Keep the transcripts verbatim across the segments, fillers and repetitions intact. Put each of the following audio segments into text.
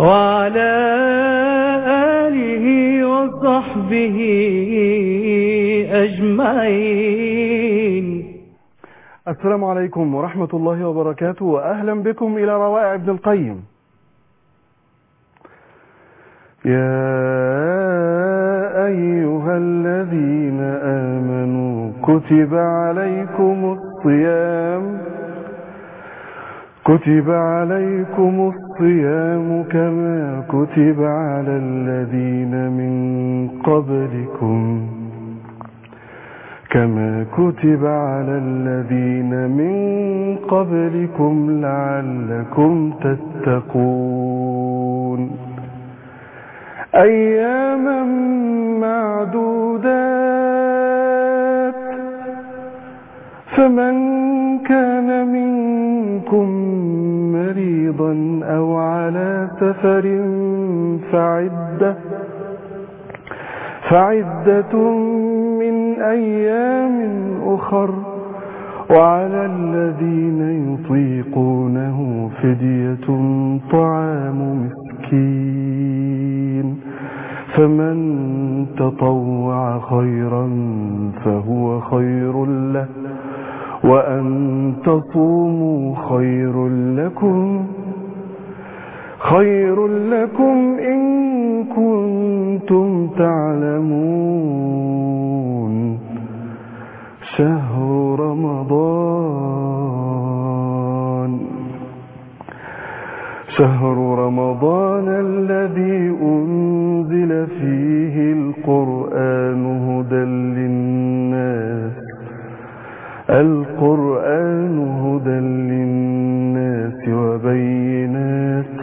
وعلى آله وصحبه أجمعين. السلام عليكم ورحمة الله وبركاته، وأهلا بكم إلى روائع ابن القيم. يا أيها الذين آمنوا كتب عليكم الصيام كتب عليكم الصيام كما كتب على الذين من قبلكم كما كتب على الذين من قبلكم لعلكم تتقون. أياما معدودات، فمن كان منكم مريضا أو على سفر فعدة فعدة من أيام أخر، وعلى الذين يطيقونه فدية طعام مسكين، فمن تطوع خيرا فهو خير له، وأن تصوموا خير لكم خير لكم إن كنتم تعلمون. شهر رمضان شهر رمضان الذي أنزل فيه القرآن هدى للناس القرآن هدى للناس وبينات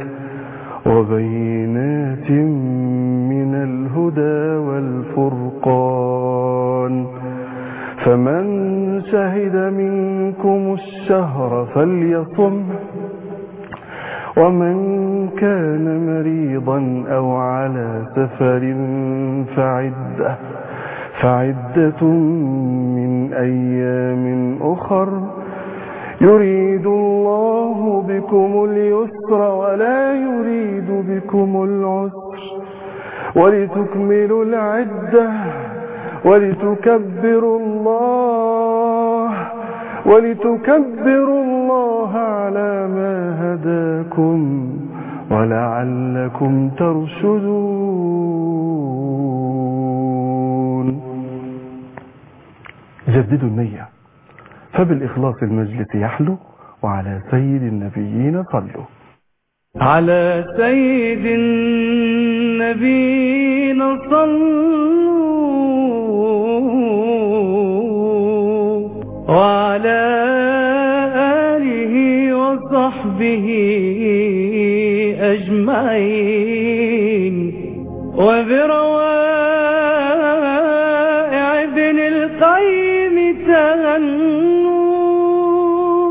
وبينات من الهدى والفرقان، فمن شهد منكم الشهر فليصم، ومن كان مريضا أو على سفر فعدة فعدة من أيام أخر، يريد الله بكم اليسر ولا يريد بكم العسر، ولتكملوا العدة ولتكبروا الله ولتكبروا الله على ما هداكم ولعلكم ترشدون. جددوا النية، فبالإخلاص المجلس يحلو، وعلى سيد النبيين صلوا. على سيد النبيين صلوا، وعلى آله وصحبه أجمعين. وبروائع ابن القيم تهنوا،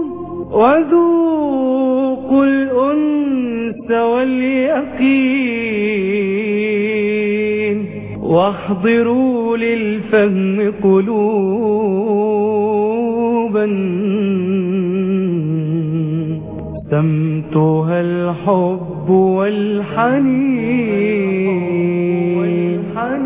وذوقوا الأنس واليقين، واحضروا للفهم قلوبا سمتها الحب والحنين.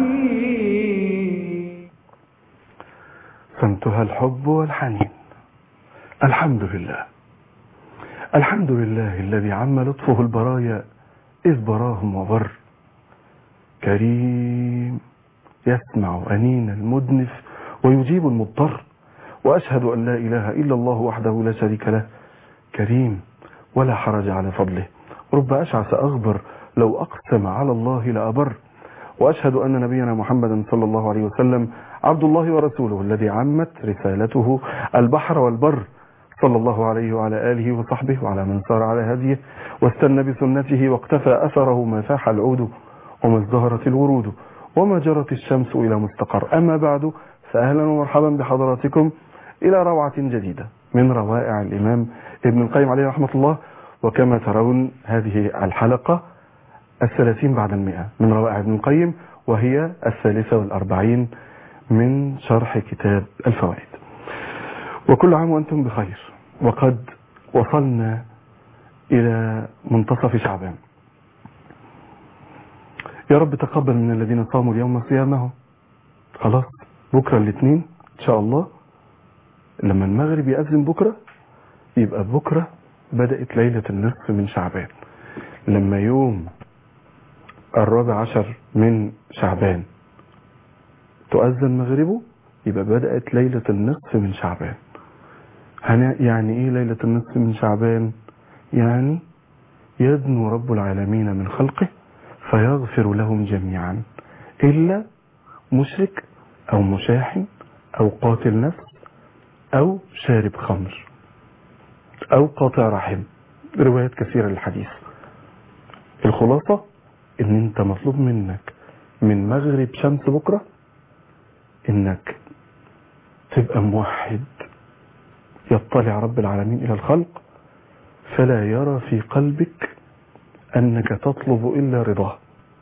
سمتها الحب والحنين. الحمد لله الحمد لله الذي عم لطفه البرايا إذ براهم وبر، كريم يسمع أنين المدنف ويجيب المضطر، وأشهد أن لا إله إلا الله وحده لا شريك له، كريم ولا حرج على فضله، رب أشعث أغبر لو أقسم على الله لأبر، وأشهد أن نبينا محمدا صلى الله عليه وسلم عبد الله ورسوله الذي عمت رسالته البحر والبر، صلى الله عليه وعلى آله وصحبه وعلى من سار على هديه واستنى بسنته واقتفى أثره ما فاح العود وما ازدهرت الورود وما جرت الشمس إلى مستقر. أما بعد، فأهلا ومرحبا بحضراتكم إلى روعة جديدة من روائع الإمام ابن القيم عليه رحمة الله. وكما ترون هذه الحلقة الثلاثين بعد المئة من روائع ابن القيم، وهي الثالثة والأربعين من شرح كتاب الفوائد. وكل عام وأنتم بخير، وقد وصلنا إلى منتصف شعبان، يا رب تقبل من الذين صاموا اليوم صيامهم. خلاص بكرة الاثنين ان شاء الله لما المغرب يأذن بكرة يبقى بكرة بدأت ليلة النصف من شعبان. لما يوم الرابع عشر من شعبان تؤذن مغربه يبقى بدأت ليلة النصف من شعبان. يعني ايه ليلة النصف من شعبان؟ يعني يدنو رب العالمين من خلقه فيغفر لهم جميعا إلا مشرك أو مشاحن أو قاتل نفس أو شارب خمر أو قاطع رحم. روايات كثيرة للحديث. الخلاصة ان انت مطلوب منك من مغرب شمس بكرة انك تبقى موحد يطلع رب العالمين الى الخلق فلا يرى في قلبك انك تطلب الا رضاه.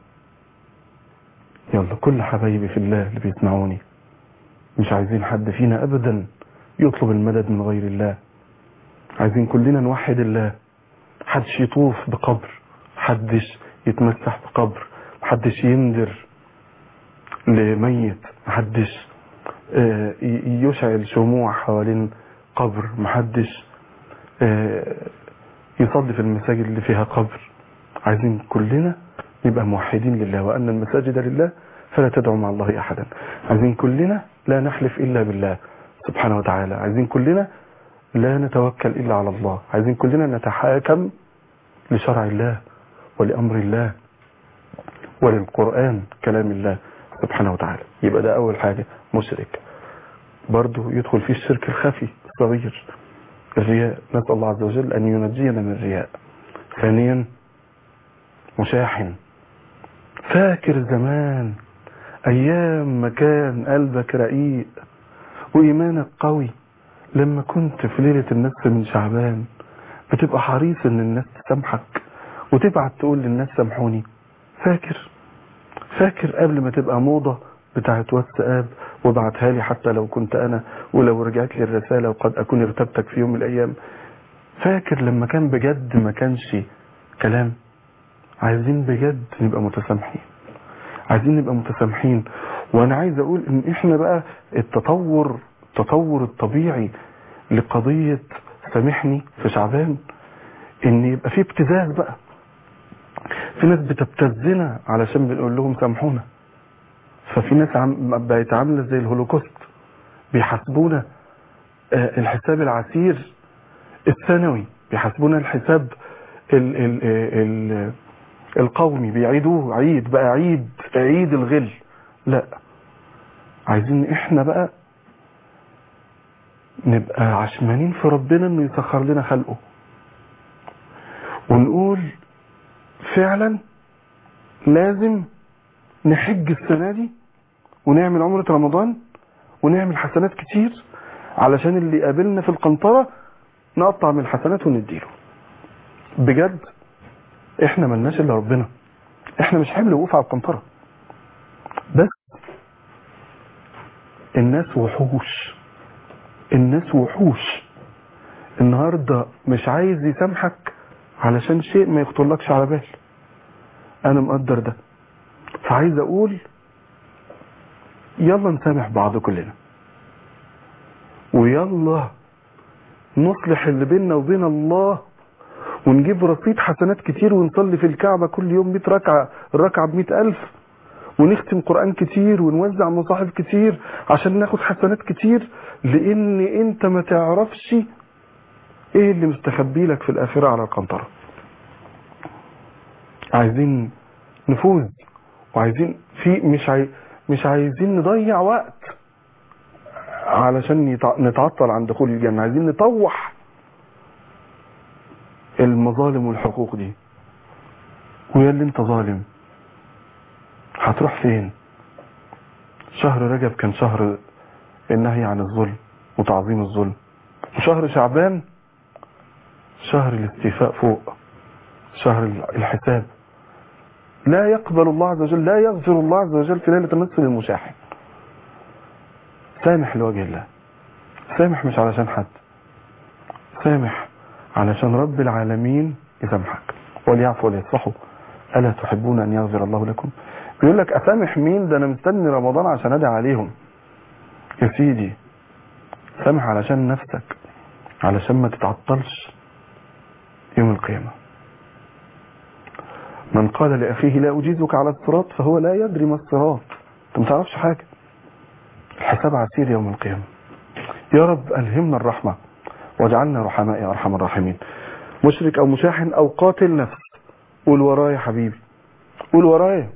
يلا كل حبايبي في الله اللي بيسمعوني مش عايزين حد فينا ابدا يطلب المدد من غير الله. عايزين كلنا نوحد الله. محدش يطوف بقبر، محدش يتمسح بقبر، محدش يندر لميت، محدش يشعل شموع حوالين قبر، محدش يصلي في المساجد اللي فيها قبر. عايزين كلنا نبقى موحدين لله وأن المساجد لله فلا تدعوا مع الله أحدا. عايزين كلنا لا نحلف إلا بالله سبحانه وتعالى. عايزين كلنا لا نتوكل إلا على الله. عايزين كلنا نتحاكم لشرع الله ولأمر الله وللقرآن كلام الله سبحانه وتعالى. يبقى ده أول حاجة. مشرك برضو يدخل فيه الشرك الخفي الصغير الرياء، نسأل الله عز وجل أن ينجينا من الرياء. ثانيا مشاحن. فاكر زمان أيام ما كان قلبك رقيق وإيمانك قوي لما كنت في ليلة النصف من شعبان بتبقى حريص ان الناس تسامحك وتبعت تقول للناس سامحوني. فاكر فاكر قبل ما تبقى موضة بتاعت واتساب وابعتها لي حتى لو كنت انا ولو رجعت لي الرسالة وقد اكون ارتبتك في يوم من الايام. فاكر لما كان بجد ما كانش كلام. عايزين بجد نبقى متسامحين. عايزين نبقى متسامحين. وانا عايز اقول ان احنا بقى التطور التطور الطبيعي لقضية سامحني في شعبان ان يبقى في ابتزاز بقى. في ناس بتبتزنا علشان بنقول لهم سامحونا. ففي ناس عم بقت عامله زي الهولوكوست بيحاسبونا آه الحساب العسير الثانوي، بيحاسبونا الحساب ال ال ال القومي، بيعيدوه عيد بقى عيد عيد الغل. لا، عايزين احنا بقى نبقى عشمانين في ربنا انه يسخر لنا خلقه ونقول فعلا لازم نحج السنة دي ونعمل عمرة رمضان ونعمل حسنات كتير علشان اللي قابلنا في القنطرة نقطع من الحسنات ونديله. بجد احنا ملناش الا ربنا. احنا مش حمل وقوف على القنطرة بس. الناس وحوش. الناس وحوش. النهاردة مش عايز يسامحك علشان شيء ما يخطرلكش على بال. انا مقدر ده. فعايز اقول يلا نسامح بعض كلنا ويلا نصلح اللي بيننا وبين الله ونجيب رصيد حسنات كتير ونصلي في الكعبة كل يوم مئة ركعة، الركعة بمئة ألف، ونختم قرآن كتير ونوزع مصاحف كتير عشان ناخد حسنات كتير. لان انت ما تعرفش ايه اللي مستخبي لك في الاخرة على القنطرة. عايزين نفوز وعايزين في مش عاي... مش عايزين نضيع وقت علشان يتع... نتعطل عن دخول الجنة. عايزين نطوح المظالم والحقوق دي. ويا اللي انت ظالم هتروح فين؟ شهر رجب كان شهر النهي عن الظلم وتعظيم الظلم، وشهر شعبان شهر الاستيفاء فوق، شهر الحساب. لا يقبل الله عز وجل، لا يغفر الله عز وجل في ليلة النصف للمشاحن. سامح لوجه الله. سامح مش علشان حد، سامح علشان رب العالمين يسامحك. وليعفوا وليصفحوا ألا تحبون أن يغفر الله لكم. يقول لك اسامح مين؟ ده انا مستني رمضان عشان ادعي عليهم. يا سيدي سامح علشان نفسك، علشان ما تتعطلش يوم القيامة. من قال لأخيه لا أجيزك على الصراط فهو لا يدري ما الصراط، انت ما تعرفش حاجة. الحساب عسير يوم القيامة. يا رب ألهمنا الرحمة واجعلنا رحماء يا أرحم الراحمين. مشرك أو مشاحن أو قاتل نفس، قول ورايا حبيبي، قول ورايا،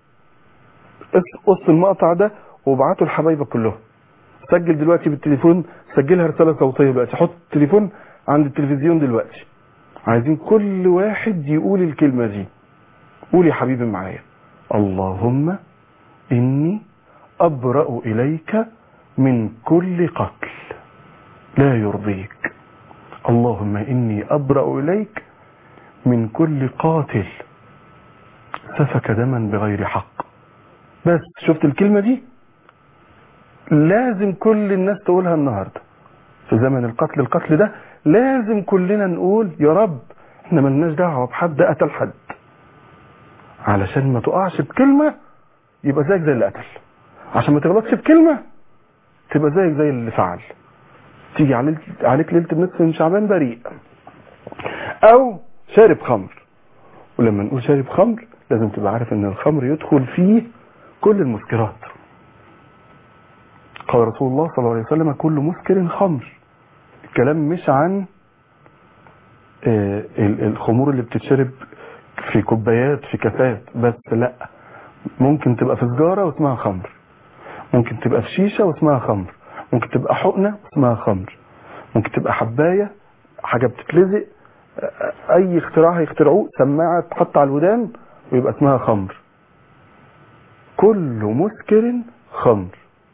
قص المقطع ده وابعته لحبايبك كلهم. سجل دلوقتي بالتليفون، سجلها رسالة صوتية دلوقتي، حط التليفون عند التلفزيون دلوقتي. عايزين كل واحد يقول الكلمة دي. قول يا حبيبي معايا: اللهم إني أبرأ إليك من كل قتل لا يرضيك. اللهم إني أبرأ إليك من كل قاتل سفك دما بغير حق. بس شفت الكلمة دي؟ لازم كل الناس تقولها النهاردة في زمن القتل. القتل ده لازم كلنا نقول يا رب احنا ملناش دعوة بحد قتل حد، علشان ما تقعش بكلمة يبقى زيك زي اللي قتل، عشان ما تغلطش بكلمة تبقى زيك زي اللي فعل. تيجي عليك ليلة النصف من شعبان بريء، او شارب خمر. ولما نقول شارب خمر لازم تبقى عارف ان الخمر يدخل فيه كل المسكرات. قال رسول الله صلى الله عليه وسلم: كل مسكر خمر. الكلام مش عن الخمور اللي بتتشرب في كوبايات في كاسات بس، لا، ممكن تبقى في سجارة واسمها خمر، ممكن تبقى في شيشة واسمها خمر، ممكن تبقى حقنة واسمها خمر، ممكن تبقى حباية حاجة بتتلزق، اي اختراع هيخترعوه، سماعة تحط على الودان ويبقى اسمها خمر. كل مسكر خمر.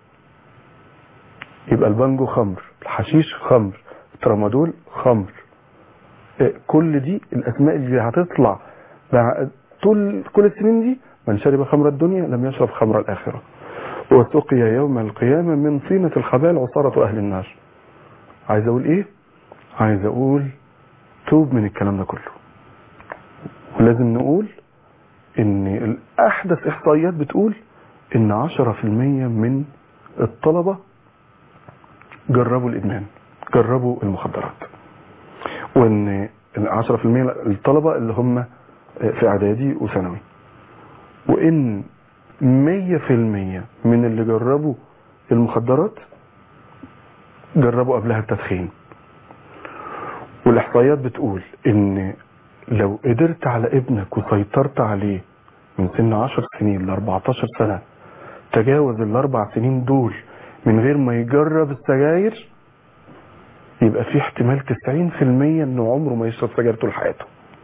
يبقى البانجو خمر، الحشيش خمر، الترامادول خمر. كل دي الاسماء اللي هتطلع طول كل السنين دي. من شرب خمر الدنيا لم يشرب خمر الآخرة، وسقي يوم القيامة من طينة الخبال عصارة أهل النار. عايز أقول إيه؟ عايز أقول توب من الكلام ده كله. ولازم نقول إن الأحدث إحصائيات بتقول إن عشرة في المية من الطلبة جربوا الإدمان، جربوا المخدرات. وإن عشرة في المية الطلبة اللي هم في إعدادي وثانوي، وإن مية في المية من اللي جربوا المخدرات جربوا قبلها التدخين. والإحصائيات بتقول إن لو قدرت على ابنك وسيطرت عليه من سن عشر سنين ل أربعتاشر سنة، تجاوز الأربع سنين دول من غير ما يجرب السجاير، يبقى في احتمال تسعين في المية إنه عمره ما يشرب سجاير طول حياته.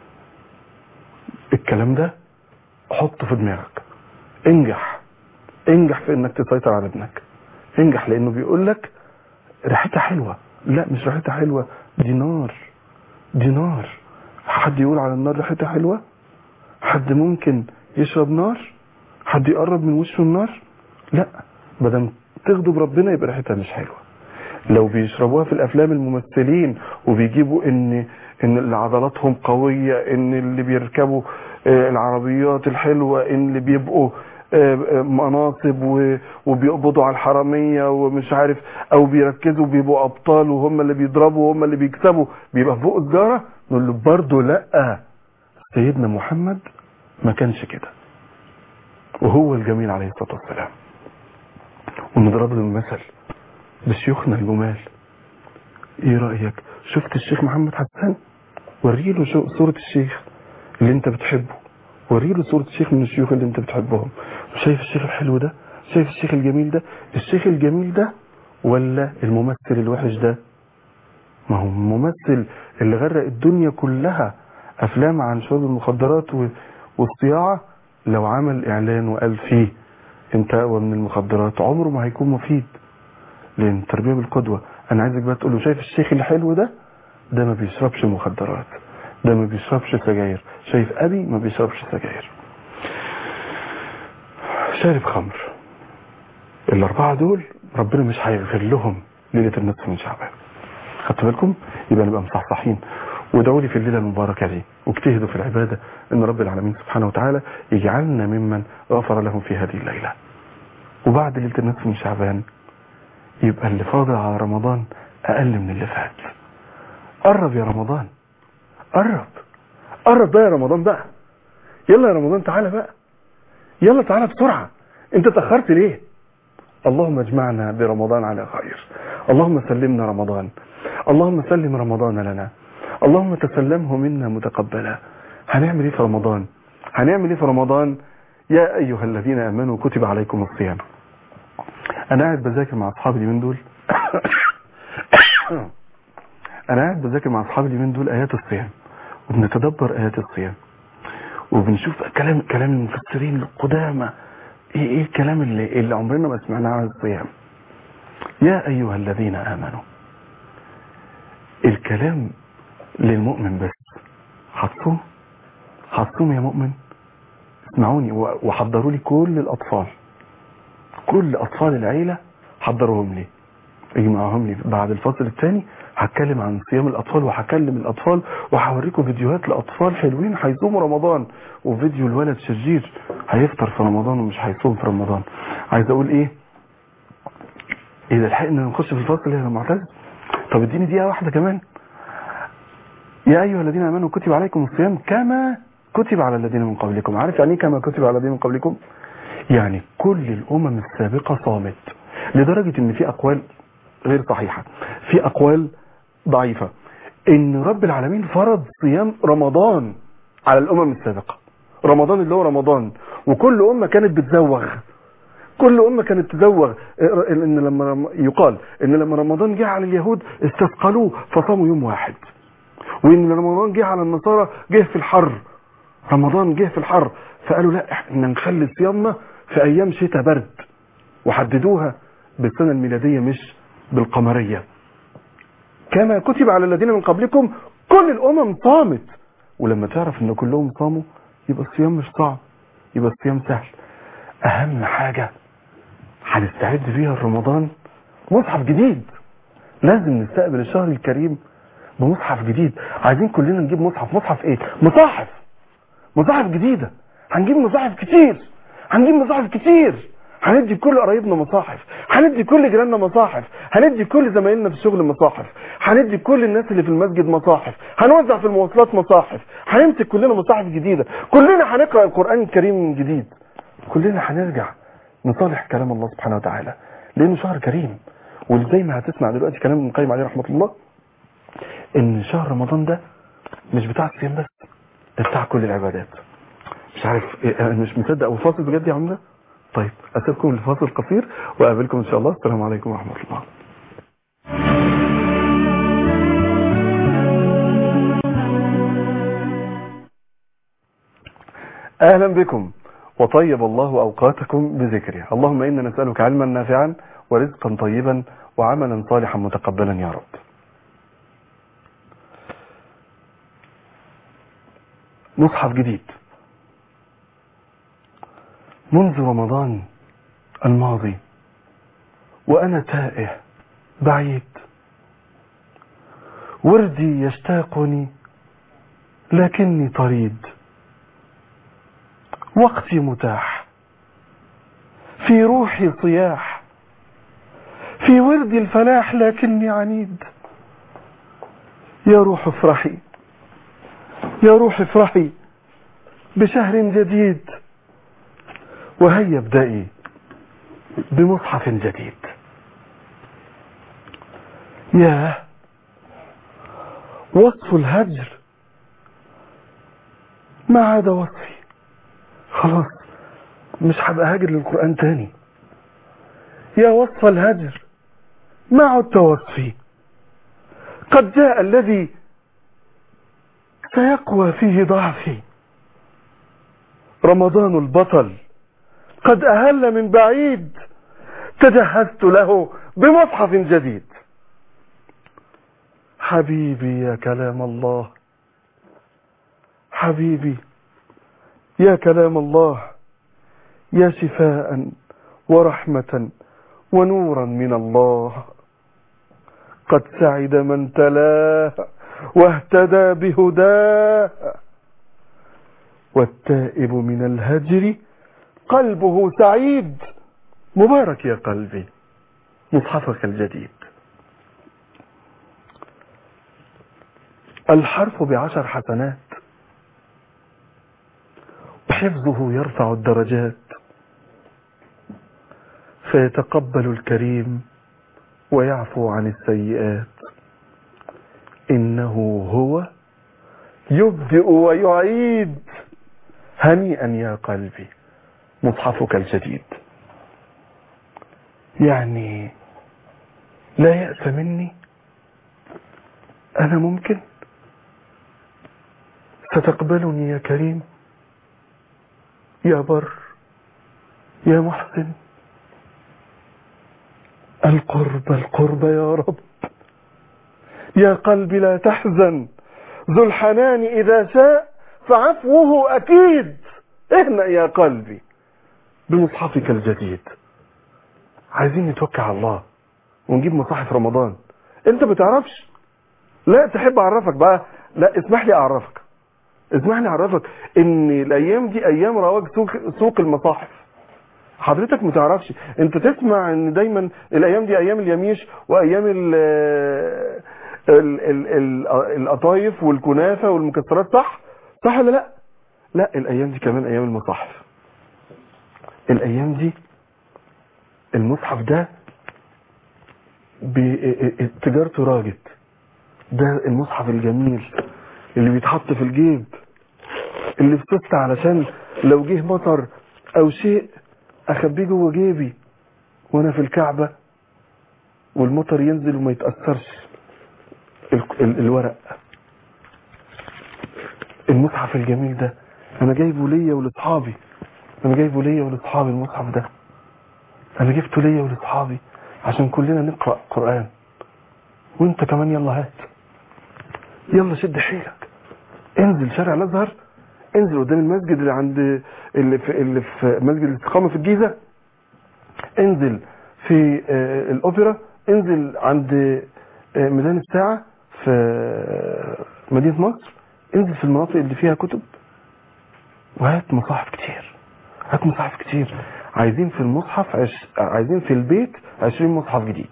الكلام ده حطه في دماغك. انجح انجح في انك تسيطر على ابنك. انجح لانه بيقول لك ريحتها حلوه. لا، مش ريحتها حلوه، دي نار، دي نار. حد يقول على النار ريحتها حلوه؟ حد ممكن يشرب نار؟ حد يقرب من وشه النار؟ لا، بدل تغضب ربنا يبقى ريحتها مش حلوه. لو بيشربوها في الافلام الممثلين وبيجيبوا ان ان اللي عضلاتهم قويه، ان اللي بيركبوا العربيات الحلوه، ان اللي بيبقوا مناصب وبيقبضوا على الحراميه ومش عارف، او بيركزوا بيبقوا ابطال وهم اللي بيضربوا وهم اللي بيكسبوا، بيبقى فوق السجاره. نقول له برضه لا، سيدنا محمد ما كانش كده، وهو الجميل عليه الصلاه والسلام. ونضرب له المثل بشيوخنا الجمال. ايه رايك؟ شفت الشيخ محمد حسان؟ وريله صوره الشيخ اللي انت بتحبه، وريله صوره الشيخ من الشيوخ اللي انت بتحبهم. شايف الشيخ الحلو ده؟ شايف الشيخ الجميل ده؟ الشيخ الجميل ده ولا الممثل الوحش ده؟ ما هو الممثل اللي غرق الدنيا كلها افلام عن شرب المخدرات والصياعه، لو عمل اعلان وقال فيه انت اقوى من المخدرات، عمره ما هيكون مفيد. لان التربيه بالقدوه. انا عايزك بقى تقول له شايف الشيخ الحلو ده؟ ده ما بيشربش مخدرات، ده ما بيشربش سجاير. شايف ابي ما بيشربش سجاير، شارب خمر. الاربعه دول ربنا مش هيغفر لهم ليله النصف من شعبان. خدتوا بالكم؟ يبقى نبقى مصحصحين. وادعوا لي في الليلة المباركة دي واجتهدوا في العبادة ان رب العالمين سبحانه وتعالى يجعلنا ممن غفر لهم في هذه الليلة. وبعد ليلة النصف من شعبان يبقى اللي فاضل على رمضان اقل من اللي فات. قرب يا رمضان، قرب قرب بقى يا رمضان بقى، يلا يا رمضان تعالى بقى، يلا تعالى بسرعة، انت تأخرت ليه؟ اللهم اجمعنا برمضان على خير، اللهم سلمنا رمضان، اللهم سلم رمضان لنا، اللهم تسلمه منا متقبلا. هنعمل ايه في رمضان؟ هنعمل ايه في رمضان؟ يا ايها الذين امنوا كتب عليكم الصيام. انا قاعد بذاكر مع اصحابي اليومين دول انا قاعد بذاكر مع اصحابي اليومين دول ايات الصيام، وبنتدبر ايات الصيام، وبنشوف كلام كلام المفسرين القدامى، ايه ايه الكلام اللي, اللي عمرنا ما سمعناه عن الصيام. يا ايها الذين امنوا، الكلام للمؤمن بس. هتصوم هتصوم يا مؤمن، اسمعوني وحضروا لي كل الاطفال، كل اطفال العيله حضروهم لي، اجمعهم لي بعد الفصل الثاني. هتكلم عن صيام الاطفال، وهكلم الاطفال، وهوريكم فيديوهات لاطفال حلوين هيصوموا رمضان، وفيديو الولد شرير هيفطر في رمضان ومش هيصوم في رمضان. عايز اقول ايه؟ اذا لحقنا نخش في الفصل يا معتز، طب اديني دقيقه واحده كمان. يا ايها الذين امنوا كتب عليكم الصيام كما كتب على الذين من قبلكم. عارف يعني ايه كما كتب على الذين من قبلكم؟ يعني كل الامم السابقه صامت، لدرجه ان في اقوال غير صحيحه، في اقوال ضعيفه، ان رب العالمين فرض صيام رمضان على الامم السابقه، رمضان اللي هو رمضان، وكل امه كانت بتزوغ، كل امه كانت تزوغ. ان لما يقال ان لما رمضان جه على اليهود استثقلوه فصاموا يوم واحد، وان رمضان جه على النصارى جه في الحر، رمضان جه في الحر فقالوا لا احنا نخلي صيامنا في ايام شتاء برد، وحددوها بالسنه الميلاديه مش بالقمريه. كما كتب على الذين من قبلكم، كل الامم صامت، ولما تعرف ان كلهم صاموا يبقى الصيام مش صعب، يبقى الصيام سهل. اهم حاجه هنستعد فيها رمضان مصحف جديد، لازم نستقبل الشهر الكريم بمصحف جديد. عايزين كلنا نجيب مصحف. مصحف ايه؟ مصاحف، مصاحف جديده. هنجيب مصاحف كتير، هنجيب مصاحف كتير، هندي كل قرايبنا مصاحف، هندي كل جيراننا مصاحف، هندي كل زمايلنا في الشغل مصاحف، هندي كل الناس اللي في المسجد مصاحف، هنوزع في المواصلات مصاحف، هنمسك كلنا مصاحف جديده، كلنا هنقرا القران الكريم جديد، كلنا هنرجع نصالح كلام الله سبحانه وتعالى، لانه شهر كريم. وزي ما هتسمع دلوقتي كلام ابن القيم عليه رحمه الله، ان شهر رمضان ده مش بتاع الصيام بس، ده بتاع كل العبادات. مش عارف انا مش مصدق وفاصل بجد يا عمنا. طيب اسيبكم لفاصل قصير واقابلكم ان شاء الله. السلام عليكم ورحمه الله. اهلا بكم، وطيب الله اوقاتكم بذكره. اللهم انا نسالك علما نافعا ورزقا طيبا وعملا صالحا متقبلا يا رب. مصحف جديد منذ رمضان الماضي وأنا تائه بعيد، وردي يشتاقني لكني طريد، وقتي متاح، في روحي صياح، في وردي الفلاح لكني عنيد. يا روح افرحي، يا روح افرحي بشهر جديد، وهيا ابدأي بمصحف جديد. يا وصف الهجر ما عاد وصفي، خلاص مش هبقى هاجر للقرآن تاني. يا وصف الهجر ما عدت وصفي، قد جاء الذي سيقوى فيه ضعفي. رمضان البطل قد أهل من بعيد، تجهزت له بمصحف جديد. حبيبي يا كلام الله، حبيبي يا كلام الله، يا شفاء ورحمة ونورا من الله. قد سعد من تلاه واهتدى بهداه. والتائب من الهجر قلبه سعيد. مبارك يا قلبي مصحفك الجديد. الحرف بعشر حسنات وحفظه يرفع الدرجات. فيتقبل الكريم ويعفو عن السيئات. إنه هو يبدئ ويعيد. هنيئا يا قلبي مصحفك الجديد. يعني لا يأس مني، أنا ممكن ستقبلني يا كريم يا بر يا محسن. القرب القرب يا رب. يا قلبي لا تحزن، ذو الحنان إذا شاء فعفوه أكيد. اهنأ يا قلبي بمصحفك الجديد. عايزين نتوكل على الله ونجيب مصاحف رمضان. انت بتعرفش؟ لا تحب اعرفك بقى؟ لا اسمح لي اعرفك، اسمح لي اعرفك ان الايام دي ايام رواج سوق, سوق المصاحف. حضرتك متعرفش. انت تسمع ان دايما الايام دي ايام اليميش وايام ال ال ال ال القطايف والكنافه والمكسرات، صح؟ صح ولا لا؟ لا، الايام دي كمان ايام المصاحف. الايام دي المصحف ده تجارته راجت. ده المصحف الجميل اللي بيتحط في الجيب، اللي بتست علشان لو جه مطر او شيء اخبيه جوه جيبي وانا في الكعبة والمطر ينزل وما يتأثرش ال ال الورق. المصحف الجميل ده انا جايبه ليا ولاصحابي. انا جايبه ليا ولاصحابي. المصحف ده انا جبته ليا ولاصحابي عشان كلنا نقرأ قرآن. وانت كمان يلا هات، يلا شد حيلك، انزل شارع الازهر، انزل قدام المسجد اللي عند اللي في, اللي في مسجد الاستقامة في الجيزة، انزل في الاوبرا، انزل عند ميدان الساعة في مدينة مصر، انزل في المناطق اللي فيها كتب وهات مصاحف كتير. هات مصاحف كتير. عايزين في المصحف عش... عايزين في البيت عشرين مصحف جديد.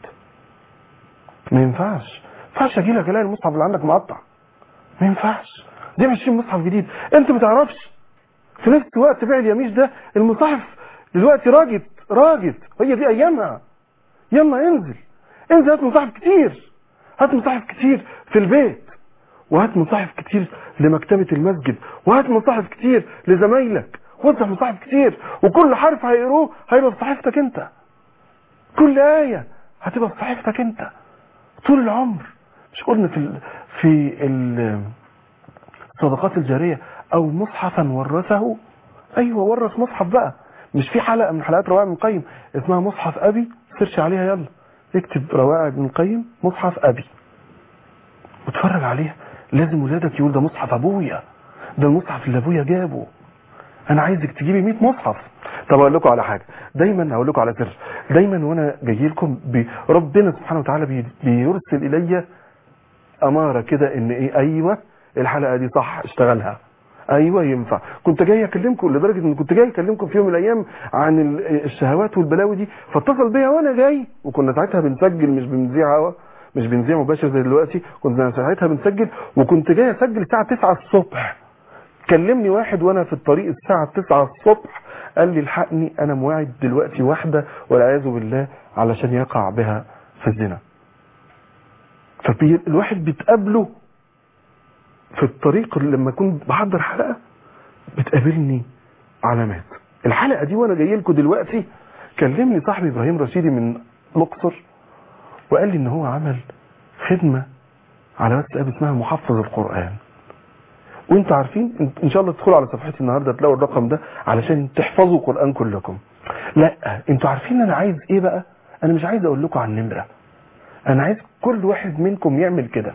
ما ينفعش ما ينفعش اجي لك الاقي المصحف اللي عندك مقطع. ما ينفعش. دي عشرين مصحف جديد. انت ما تعرفش في نفس الوقت بيع اليميش ده المصاحف دلوقتي راجت راجت. هي دي ايامها. يلا انزل انزل هات مصاحف كتير. هات مصاحف كتير في البيت، وهات مصاحف كتير لمكتبة المسجد، وهات مصاحف كتير لزمايلك، وزع مصاحف كتير. وكل حرف هيقروه هيبقى في صحيفتك انت. كل آية هتبقى في صحيفتك انت طول العمر. مش قلنا في ال في الصدقات الجارية او مصحفا ورثه؟ ايوه ورث مصحف بقى. مش في حلقة من حلقات روائع ابن القيم اسمها مصحف ابي؟ سيرش عليها يلا، اكتب روائع ابن القيم مصحف ابي واتفرج عليها. لازم ولادك يقول ده مصحف ابويا، ده المصحف اللي ابويا جابه. انا عايزك تجيبي مية مصحف. طب اقول لكم على حاجه، دايما هقول لكم على سر. دايما وانا جاي لكم ربنا سبحانه وتعالى بيرسل الي اماره كده ان ايه، ايوه الحلقه دي صح اشتغلها، ايوه ينفع. كنت جاي اكلمكم لدرجه ان كنت جاي اكلمكم في يوم من الايام عن الشهوات والبلاوي دي، فاتصل بيا وانا جاي، وكنا ساعتها بنسجل مش بنذيع هوا، مش بنذيع مباشر زي دلوقتي، كنا ساعتها بنسجل، وكنت جاي اسجل الساعه تسعة الصبح. كلمني واحد وانا في الطريق الساعه تسعة الصبح، قال لي الحقني انا موعد دلوقتي واحده والعياذ بالله علشان يقع بها في الزنا. فالواحد بيتقابله في الطريق لما اكون بحضر حلقه، بتقابلني علامات. الحلقه دي وانا جاي لكم دلوقتي كلمني صاحبي ابراهيم رشيدي من الاقصر وقال لي ان هو عمل خدمه على واتساب اسمها محفظ القران. وانتوا عارفين ان شاء الله تدخلوا على صفحتي النهارده تلاقوا الرقم ده علشان تحفظوا القران كلكم. لا انتوا عارفين انا عايز ايه بقى؟ انا مش عايز اقول لكم على النمره، انا عايز كل واحد منكم يعمل كده.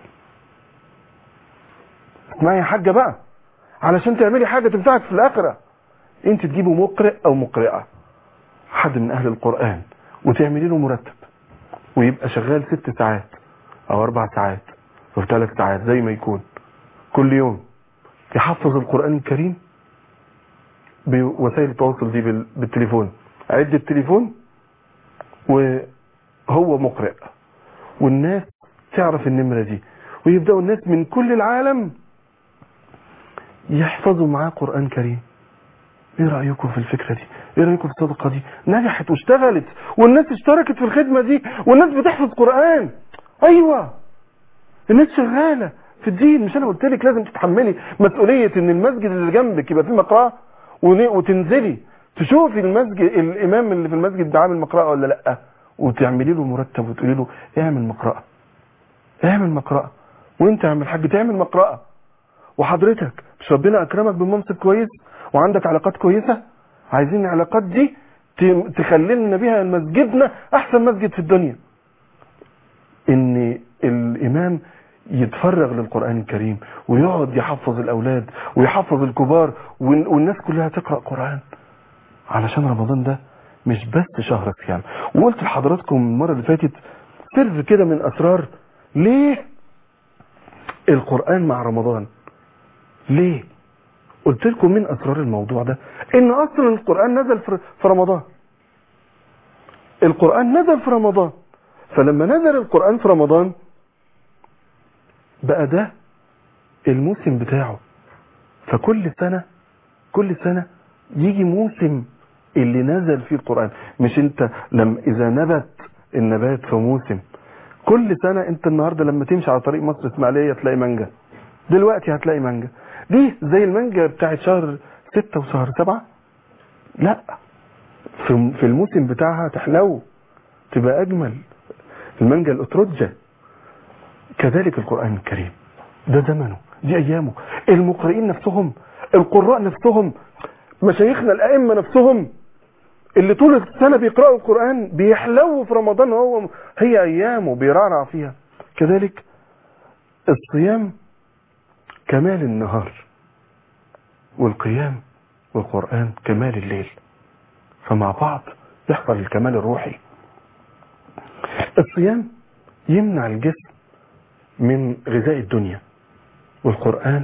اسمعي يا حاجه بقى، علشان تعملي حاجه تنفعك في الاخره. انت تجيبوا مقرئ او مقرئه، حد من اهل القران، وتعملي له مرتب ويبقى شغال ست ساعات او اربع ساعات وثلاث ساعات زي ما يكون كل يوم يحفظ القرآن الكريم بوسائل التواصل دي بالتليفون، عد التليفون وهو مقرئ والناس تعرف النمرة دي، ويبدأوا الناس من كل العالم يحفظوا معاه قرآن كريم. ايه رأيكم في الفكرة دي؟ ايه رأيكم في الصدقة دي؟ نجحت واشتغلت والناس اشتركت في الخدمة دي والناس بتحفظ قرآن. ايوه الناس شغالة في الدين. مش انا قلت لك لازم تتحملي مسؤولية ان المسجد اللي جنبك يبقى فيه مقرأة وتنزلي تشوفي المسجد الامام اللي في المسجد ده عامل مقرأة ولا لا، وتعملي له مرتب وتقولي له اعمل مقرأة اعمل مقرأة، وانت يا عم الحاج تعمل مقرأة. وحضرتك مش ربنا اكرمك بمنصب كويس وعندك علاقات كويسة؟ عايزين العلاقات دي تخللنا بيها مسجدنا احسن مسجد في الدنيا. ان الامام يتفرغ للقرآن الكريم ويقعد يحفظ الاولاد ويحفظ الكبار والناس كلها تقرأ قرآن، علشان رمضان ده مش بس شهر صيام. وقلت لحضراتكم المرة اللي فاتت سر كده من اسرار ليه القرآن مع رمضان. ليه؟ قلت لكم من اسرار الموضوع ده ان اصلا القرآن نزل في رمضان. القرآن نزل في رمضان، فلما نزل القرآن في رمضان بقى ده الموسم بتاعه. فكل سنة كل سنة يجي موسم اللي نزل فيه القرآن. مش انت لما اذا نبت النبات في موسم، كل سنة انت النهاردة لما تمشي على طريق مصر اسماعيلية تلاقي مانجا، دلوقتي هتلاقي مانجا دي زي المانجا بتاعت شهر ستة وشهر سبعة. لا، في في الموسم بتاعها تحلو تبقى اجمل، المانجا الاترجة. كذلك القرآن الكريم ده زمنه، دي ايامه. المقرئين نفسهم، القراء نفسهم، مشايخنا الائمة نفسهم اللي طول السنة بيقرأوا القرآن بيحلوا في رمضان، هو هي ايامه بيرعرع فيها. كذلك الصيام كمال النهار، والقيام والقرآن كمال الليل، فمع بعض يحصل الكمال الروحي. الصيام يمنع الجسم من غذاء الدنيا، والقرآن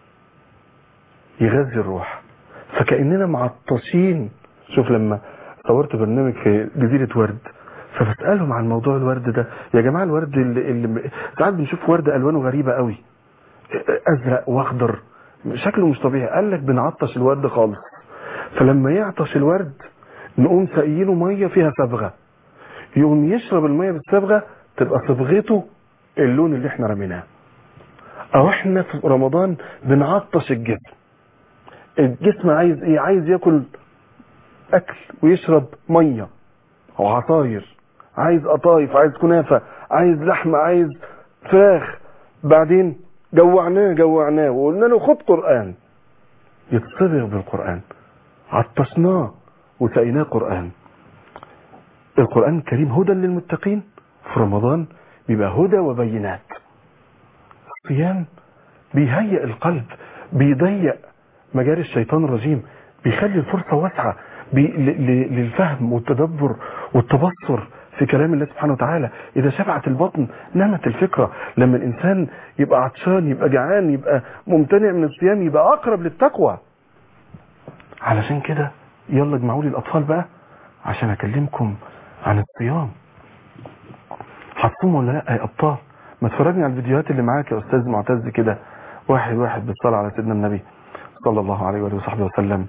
يغذي الروح. فكأننا معطشين. شوف لما صورت برنامج في جزيرة ورد فبسألهم عن موضوع الورد ده، يا جماعة الورد اللي, اللي ساعات بنشوف ورد ألوانه غريبة قوي، أزرق وأخضر شكله مش طبيعي. قال لك بنعطش الورد خالص، فلما يعطش الورد نقوم سقيينه مية فيها صبغة، يقوم يشرب المية بالصبغة تبقى صبغته اللون اللي احنا رميناه. او احنا في رمضان بنعطش الجسم. الجسم عايز ايه؟ عايز ياكل اكل ويشرب مية او عصاير، عايز قطايف، عايز كنافة، عايز لحمة، عايز فراخ. بعدين جوعناه جوعناه وقلنا له خد قرآن، يتصبغ بالقرآن. عطشناه وسقيناه قرآن. القرآن الكريم هدى للمتقين، في رمضان بيبقى هدى وبينات. الصيام بيهيئ القلب، بيضيق مجاري الشيطان الرجيم، بيخلي الفرصة واسعة بي... ل... للفهم والتدبر والتبصر في كلام الله سبحانه وتعالى. إذا شبعت البطن نمت الفكرة. لما الإنسان يبقى عطشان، يبقى جعان، يبقى ممتنع من الصيام، يبقى أقرب للتقوى. علشان كده يلا اجمعوا لي الأطفال بقى عشان أكلمكم عن الصيام. هتصوموا ولا لا يا أبطال؟ ما تفرجني على الفيديوهات اللي معاك يا أستاذ معتز كده، واحد واحد بالصلاة على سيدنا النبي صلى الله عليه وآله وصحبه وسلم.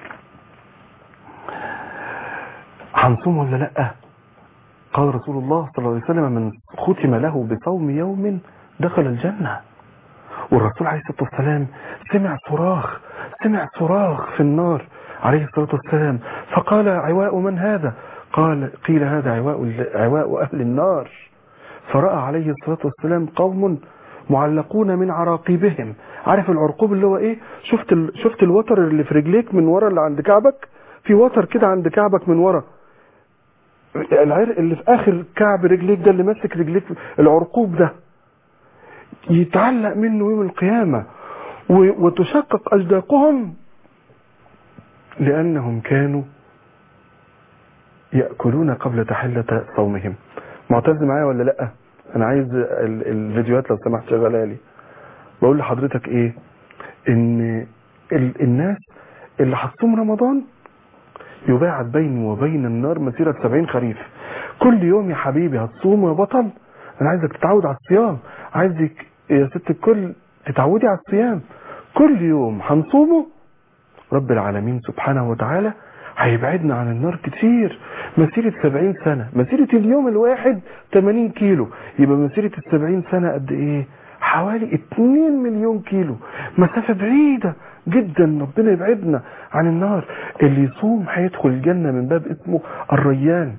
هنصوم ولا لا؟ قال رسول الله صلى الله عليه وسلم من ختم له بصوم يوم دخل الجنة. والرسول عليه الصلاة والسلام سمع صراخ سمع صراخ في النار عليه الصلاة والسلام، فقال عواء من هذا؟ قال قيل هذا عواء عواء أهل النار. فرأى عليه الصلاة والسلام قوم معلقون من عراقيبهم. عارف العرقوب اللي هو ايه؟ شفت ال... شفت الوتر اللي في رجليك من ورا اللي عند كعبك؟ في وتر كده عند كعبك من ورا، العرق اللي في اخر كعب رجليك ده اللي ماسك رجليك، العرقوب ده يتعلق منه يوم القيامة و... وتشقق أجداقهم لأنهم كانوا يأكلون قبل تحلة صومهم. معتز معايا ولا لأ؟ انا عايز ال- الفيديوهات لو سمحت شغلها لي. بقول لحضرتك ايه؟ ان ال- الناس اللي هتصوم رمضان يباعد بيني وبين النار مسيرة سبعين خريف. كل يوم يا حبيبي هتصوم يا بطل، انا عايزك تتعود على الصيام، عايزك يا ست الكل تتعودي على الصيام. كل يوم هنصومه رب العالمين سبحانه وتعالى هيبعدنا عن النار كتير. مسيرة سبعين سنة، مسيرة اليوم الواحد ثمانين كيلو، يبقى مسيرة السبعين سنة قد ايه؟ حوالي اتنين مليون كيلو، مسافة بعيدة جدا. ربنا يبعدنا عن النار. اللي يصوم هيدخل الجنة من باب اسمه الريان.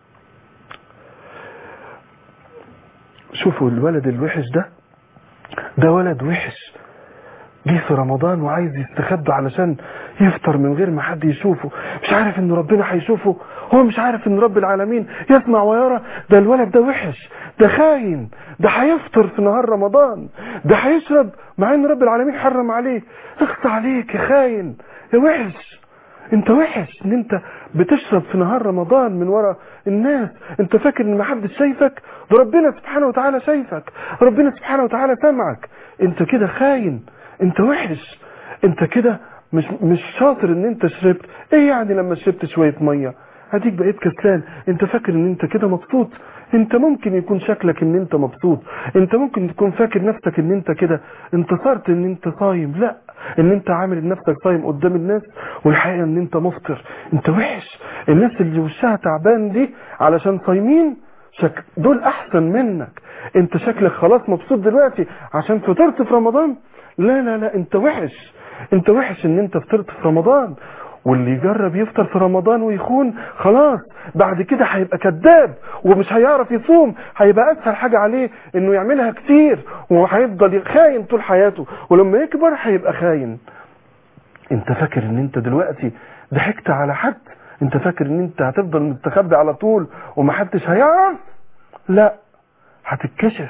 شوفوا الولد الوحش ده، ده ولد وحش جه في رمضان وعايز يستخبى علشان يفطر من غير ما حد يشوفه، مش عارف ان ربنا هيشوفه، هو مش عارف ان رب العالمين يسمع ويرى. ده الولد ده وحش، ده خاين، ده هيفطر في نهار رمضان، ده هيشرب مع ان رب العالمين حرم عليه. اخص عليك يا خاين يا وحش، انت وحش ان انت بتشرب في نهار رمضان من ورا الناس. انت فاكر ان محدش شايفك؟ ده ربنا سبحانه وتعالى شايفك، ربنا سبحانه وتعالى سمعك. انت كده خاين، انت وحش، انت كده مش مش شاطر ان انت شربت. ايه يعني لما شربت شويه ميه هديك بقيت كسلان؟ انت فاكر ان انت كده مبسوط؟ انت ممكن يكون شكلك ان انت مبسوط، انت ممكن تكون فاكر نفسك ان انت كده انتصرت ان انت صايم، لا، ان انت عامل نفسك صايم قدام الناس والحقيقه ان انت مفطر. انت وحش. الناس اللي وشها تعبان دي علشان صايمين شك... دول احسن منك. انت شكلك خلاص مبسوط دلوقتي عشان فطرت في رمضان. لا لا لا، انت وحش، انت وحش ان انت فطرت في رمضان. واللي يجرب يفطر في رمضان ويخون خلاص بعد كده هيبقى كذاب ومش هيعرف يصوم. هيبقى اسهل حاجة عليه انه يعملها كتير وهيفضل خاين طول حياته، ولما يكبر هيبقى خاين. انت فاكر ان انت دلوقتي ضحكت على حد؟ انت فاكر ان انت هتفضل مستخبي على طول ومحدش هيعرف؟ لا، هتتكشف.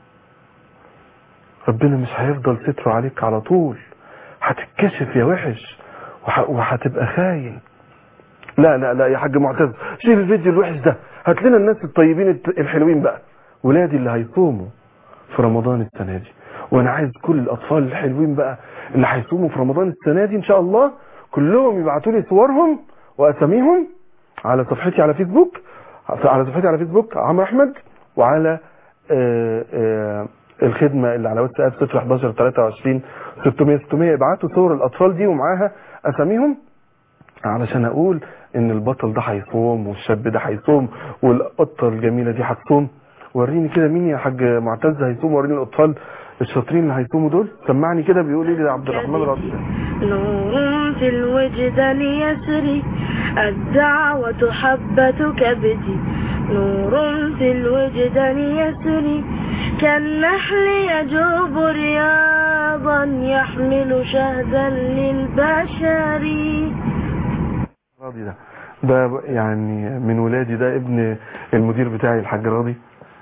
ربنا مش هيفضل ستره عليك على طول، هتتكشف يا وحش وهتبقى خاين. لا لا لا يا حاج معتز، شيل الفيديو الوحش ده، هات لنا الناس الطيبين الحلوين بقى، ولادي اللي هيصوموا في رمضان السنه دي. وانا عايز كل الاطفال الحلوين بقى اللي هيصوموا في رمضان السنه دي ان شاء الله كلهم يبعتوا لي صورهم واساميهم على صفحتي على فيسبوك، على صفحتي على فيسبوك عمرو احمد، وعلى آآ آآ الخدمه اللي على واتساب صفر حداشر تلاتة وعشرين ستمية ستمية. يبعتوا صور الاطفال دي ومعاها اساميهم علشان اقول ان البطل ده هيصوم والشاب ده هيصوم والقطه الجميله دي هتصوم. وريني كده مين يا حاج معتز هيصوم، وريني الاطفال الشاطرين اللي هيصوموا دول. سمعني كده بيقول ايه عبد الرحمن راشد. نور في الوجدان يسري، الدعوة حبة كبدي. نور في الوجدان يسري، كالنحل يجوب رياضا يحمل شهدا للبشر. راضي ده ده يعني من ولادي، ده ابن المدير بتاعي الحاج راضي،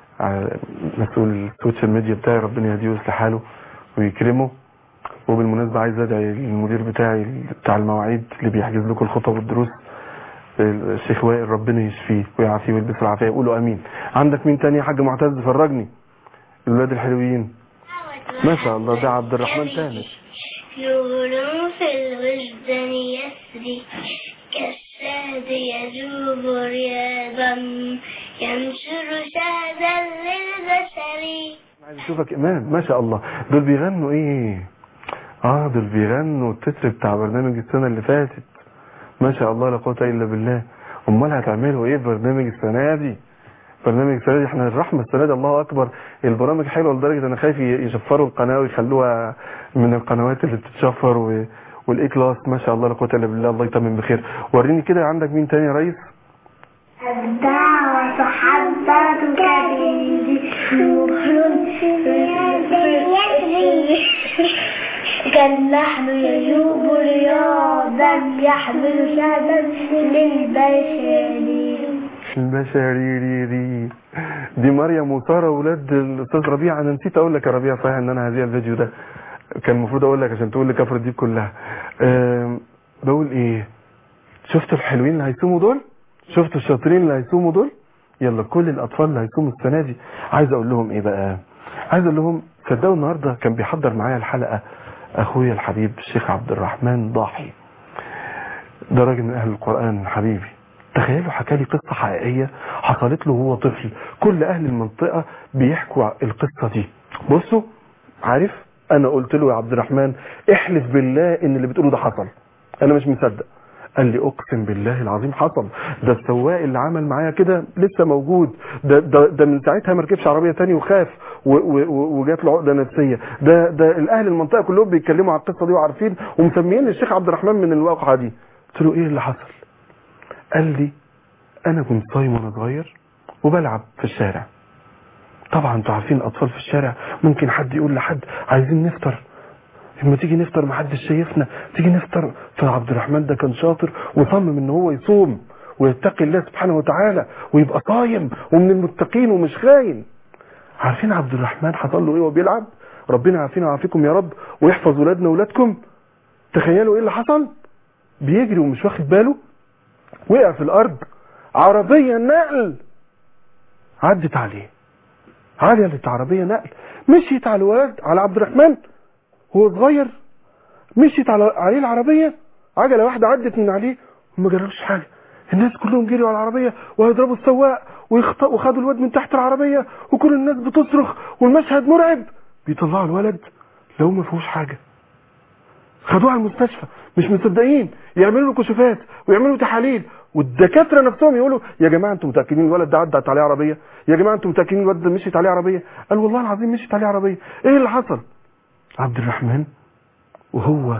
مسؤول السوشيال ميديا بتاعي، ربنا يهديه ويصلح حاله ويكرمه. وبالمناسبه عايز ادعي للمدير بتاعي بتاع المواعيد اللي بيحجز لكم الخطب والدروس، الشيخ وائل، ربنا يشفيه ويعافيه ويلبسه العافيه، قولوا امين. عندك مين تاني يا حاج معتز؟ فرجني الولاد الحلوين ما شاء الله. ده عبد الرحمن تامر. نور في الوجدان يسري، كالشهد يجوب رياضا ينشر شهدا للبشر. عايز اشوفك امام ما شاء الله. دول بيغنوا ايه؟ اه دول بيغنوا التتر بتاع برنامج السنه اللي فاتت. ما شاء الله لا قوه الا بالله. امال هتعملوا ايه في برنامج السنه دي؟ برنامج السنه دي احنا الرحمه السنه دي الله اكبر. البرامج حلوه لدرجه انا خايف يشفروا القناه ويخلوها من القنوات اللي بتتشفر و... والاي كلاس. ما شاء الله لا قوه الا بالله. الله يتمم بخير. وريني كده عندك مين تاني يا ريس؟ الدعوة حبة كبدي، نور كالنحل يجوب رياضا يحمل شهدا للبشر. البشري دي دي دي مريم وساره ولاد الاستاذ ربيع. انا نسيت اقول لك يا ربيع صحيح ان انا هذه الفيديو ده كان المفروض اقول لك عشان تقول لي كفر دي كلها. أه بقول ايه؟ شفتوا الحلوين اللي هيصوموا دول؟ شفتوا الشاطرين اللي هيصوموا دول؟ يلا كل الاطفال اللي هيصوموا السنه دي عايز اقول لهم ايه بقى؟ عايز اقول لهم صدقوا النهارده كان بيحضر معايا الحلقه اخويا الحبيب الشيخ عبد الرحمن ضاحي، ده راجل من اهل القران حبيبي. تخيلوا حكى لي قصه حقيقيه حصلت له وهو طفل، كل اهل المنطقه بيحكوا القصه دي. بصوا، عارف انا قلت له يا عبد الرحمن احلف بالله ان اللي بتقوله ده حصل، انا مش مصدق. قال لي اقسم بالله العظيم حصل، ده السواق اللي عمل معايا كده لسه موجود، ده ده, ده من ساعتها ما ركبش عربيه تاني وخاف وجات له عقده نفسيه، ده ده الاهل المنطقه كلهم بيتكلموا على القصه دي وعارفين ومسميين الشيخ عبد الرحمن من الواقعه دي. قلت له ايه اللي حصل؟ قال لي انا كنت صايم وانا صغير وبلعب في الشارع. طبعا انتوا عارفين الاطفال في الشارع ممكن حد يقول لحد عايزين نفطر، لما تيجي نفطر ما حدش شايفنا، تيجي نفطر. فعبد الرحمن ده كان شاطر وصمم ان هو يصوم ويتقي الله سبحانه وتعالى ويبقى صايم ومن المتقين ومش خاين. عارفين عبد الرحمن حصل له ايه وهو بيلعب؟ ربنا يعافينا ويعافيكم يا رب ويحفظ ولادنا وولادكم. تخيلوا ايه اللي حصل؟ بيجري ومش واخد باله وقع في الارض، عربيه نقل عدت عليه، عجلت عربيه نقل مشيت على الولد على عبد الرحمن هو صغير، مشيت على عليه العربيه، عجله واحده عدت من عليه وما جرالوش حاجه. الناس كلهم جريوا على العربيه وهيضربوا السواق وخدوا الواد من تحت العربيه وكل الناس بتصرخ والمشهد مرعب. بيطلعوا الولد لو ما فيهوش حاجه، خدوه على المستشفى مش مصدقين، يعملوا له كشوفات ويعملوا تحاليل، والدكاتره نفسهم يقولوا يا جماعه انتم متاكدين الولد ده عدت عليه عربيه؟ يا جماعه انتم متاكدين الولد ده مشيت عليه عربيه؟ قال والله العظيم مشيت عليه عربيه. ايه اللي حصل؟ عبد الرحمن وهو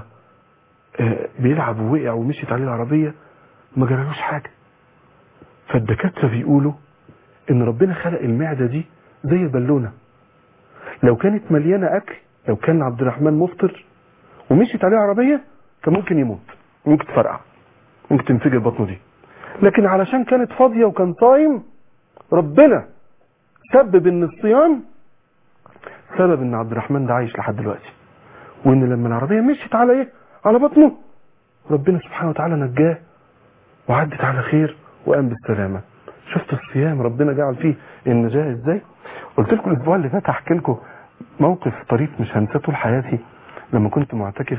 بيلعب ووقع ومشيت عليه العربيه ما جرالوش حاجه. فالدكاتره بيقولوا ان ربنا خلق المعده دي زي البالونه، لو كانت مليانه اكل، لو كان عبد الرحمن مفطر ومشيت عليه عربيه كان ممكن يموت، ممكن تفرقع، ممكن تنفجر بطنه دي. لكن علشان كانت فاضيه وكان صايم، ربنا سبب ان الصيام سبب ان عبد الرحمن ده عايش لحد دلوقتي، وان لما العربيه مشيت على ايه؟ على بطنه، ربنا سبحانه وتعالى نجاه وعدت على خير وقام بالسلامه. شفت الصيام ربنا جعل فيه النجاه ازاي؟ قلت لكم الاسبوع اللي فات هحكي لكم موقف طريف مش هنساه طول حياتي. لما كنت معتكف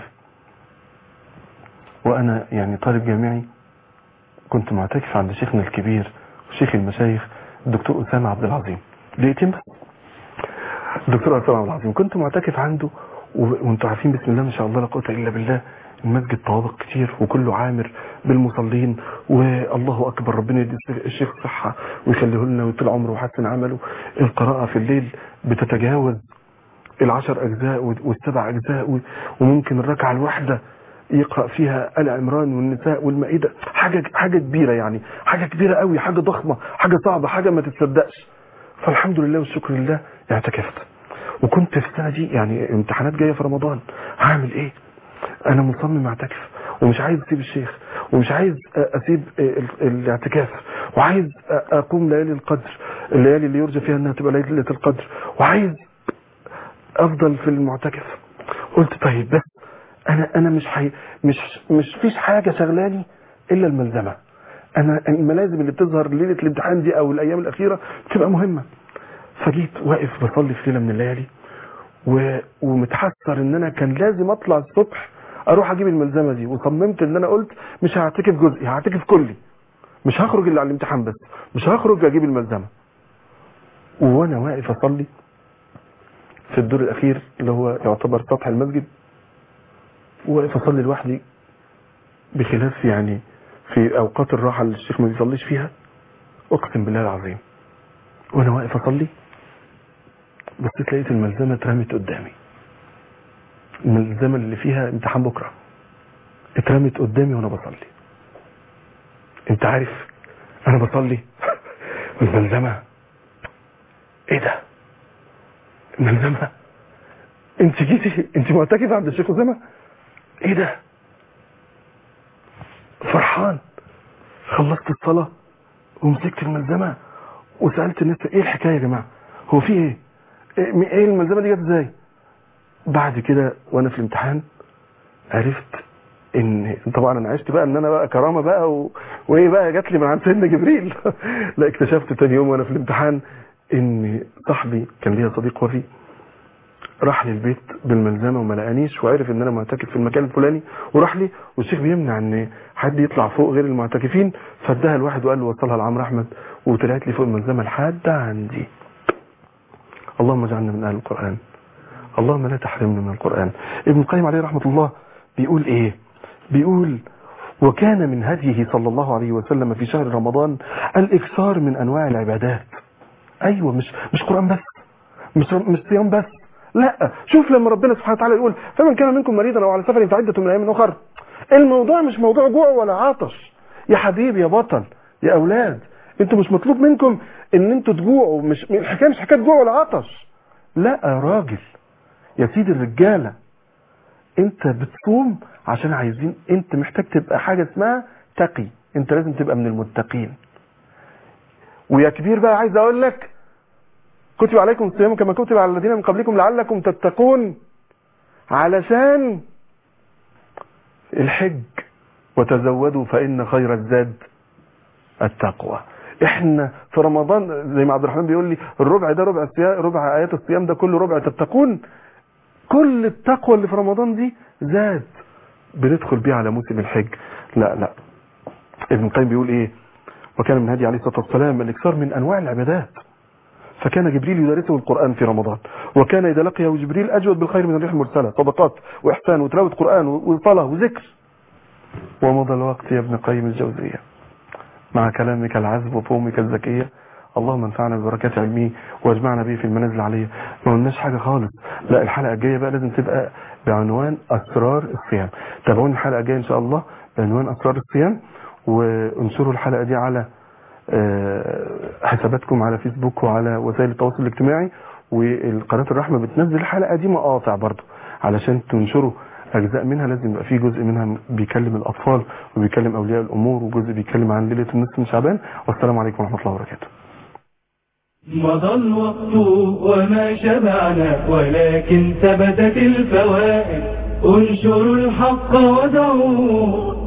وانا يعني طالب جامعي، كنت معتكف عند شيخنا الكبير وشيخ المشايخ الدكتور اسامه عبد العظيم، دقيقتين بس. الدكتور اسامه عبد العظيم كنت معتكف عنده، وانتوا عارفين بسم الله ما شاء الله لا قوه الا بالله، المسجد طوابق كتير وكله عامر بالمصلين، والله اكبر، ربنا يدي الشيخ صحه ويخليه لنا ويطول عمره ويحسن عمله. القراءه في الليل بتتجاوز العشر اجزاء والسبع اجزاء، وممكن الركعه الواحده يقرأ فيها آل عمران والنساء والمائدة، حاجة حاجة كبيرة يعني، حاجة كبيرة قوي، حاجة ضخمة، حاجة صعبة، حاجة ما تتصدقش. فالحمد لله والشكر لله اعتكفت. وكنت في السنة دي يعني امتحانات جاية في رمضان، هعمل ايه؟ انا مصمم اعتكف ومش عايز اسيب الشيخ ومش عايز اسيب الاعتكاف، وعايز اقوم ليالي القدر، الليالي اللي يرجى فيها انها تبقى ليلة القدر، وعايز افضل في المعتكف. قلت طيب بس انا انا مش حي... مش مش فيش حاجه شغلاني الا الملزمه. انا الملازم اللي بتظهر ليله الامتحان دي او الايام الاخيره بتبقى مهمه. فجيت واقف بصلي في ليله من الليالي و... ومتحسر ان انا كان لازم اطلع الصبح اروح اجيب الملزمه دي، وصممت ان انا قلت مش هعتكف جزئي، هعتكف كلي، مش هخرج الا على الامتحان بس، مش هخرج اجيب الملزمه. وانا واقف اصلي في الدور الاخير اللي هو يعتبر سطح المسجد، واقف اصلي لوحدي، بخلاف يعني في اوقات الراحه اللي الشيخ ما بيصليش فيها، اقسم بالله العظيم وانا واقف اصلي بصيت لقيت الملزمه اترمت قدامي، الملزمه اللي فيها امتحان بكره اترمت قدامي وانا بصلي. انت عارف انا بصلي والملزمه، ايه ده؟ الملزمه انت جيتي انت معتكفه عند الشيخ اسامه؟ ايه ده؟ فرحان. خلصت الصلاه ومسكت الملزمه وسالت الناس ايه الحكايه يا جماعه؟ هو في ايه؟ ايه الملزمه دي جت ازاي؟ بعد كده وانا في الامتحان عرفت ان طبعا انا عشت بقى ان انا بقى كرامه بقى و... وايه بقى جات لي من عند سيدنا جبريل. لا اكتشفت تاني يوم وانا في الامتحان ان صاحبي كان ليا صديق وفي راح لي البيت بالملزمه وما لقانيش، وعرف ان انا معتكف في المكان الفلاني وراح لي، والشيخ بيمنع ان حد يطلع فوق غير المعتكفين، فاداها لواحد وقال له وصلها لعمرو احمد، وطلعت لي فوق الملزمه لحد عندي. اللهم اجعلنا من اهل القران، اللهم لا تحرمنا من القران. ابن القيم عليه رحمه الله بيقول ايه؟ بيقول وكان من هديه صلى الله عليه وسلم في شهر رمضان الاكثار من انواع العبادات. ايوه مش مش قران بس، مش مش صيام بس، لا شوف لما ربنا سبحانه وتعالى يقول فمن كان منكم مريضا او على سفر فعدة من ايام اخر، الموضوع مش موضوع جوع ولا عطش يا حبيبي يا بطل يا اولاد، انتوا مش مطلوب منكم ان انتوا تجوعوا، مش الحكايه مش حكايه جوع ولا عطش، لا يا راجل يا سيدي الرجاله، انت بتصوم عشان عايزين، انت محتاج تبقى حاجه اسمها تقي، انت لازم تبقى من المتقين. ويا كبير بقى عايز اقول لك كتب عليكم الصيام كما كتب على الذين من قبلكم لعلكم تتقون، علشان الحج وتزودوا فإن خير الزاد التقوى. احنا في رمضان زي ما عبد الرحمن بيقول لي الربع ده ربع الصيام، ربع آيات الصيام ده كله ربع تتقون، كل التقوى اللي في رمضان دي زاد بندخل بيه على موسم الحج. لا لا ابن القيم بيقول ايه؟ وكان من هدي عليه الصلاة والسلام الاكثار من انواع العبادات، فكان جبريل يدرسه القرآن في رمضان، وكان إذا لقيه جبريل أجود بالخير من الريح المرسلة، صدقات وإحسان وتلاوة قرآن وصلاة وذكر. ومضى الوقت يا ابن قيم الجوزية مع كلامك العذب وفهمك الذكية، اللهم انفعنا ببركات علمه واجمعنا به في المنازل العلية. ما قلناش حاجة خالص، لا الحلقة الجاية بقى لازم تبقى بعنوان أسرار الصيام. تابعوني الحلقة الجاية إن شاء الله بعنوان أسرار الصيام، وانشروا الحلقة دي على حساباتكم على فيسبوك وعلى وسائل التواصل الاجتماعي، والقناة الرحمة بتنزل الحلقة دي مقاطع برضو علشان تنشروا أجزاء منها، لازم يبقى فيه جزء منها بيكلم الأطفال وبيكلم أولياء الأمور، وجزء بيكلم عن ليلة النصف من شعبان. والسلام عليكم ورحمة الله وبركاته. مضى الوقت وما شبعنا ولكن ثبتت الفوائد، انشروا الحق ودعوه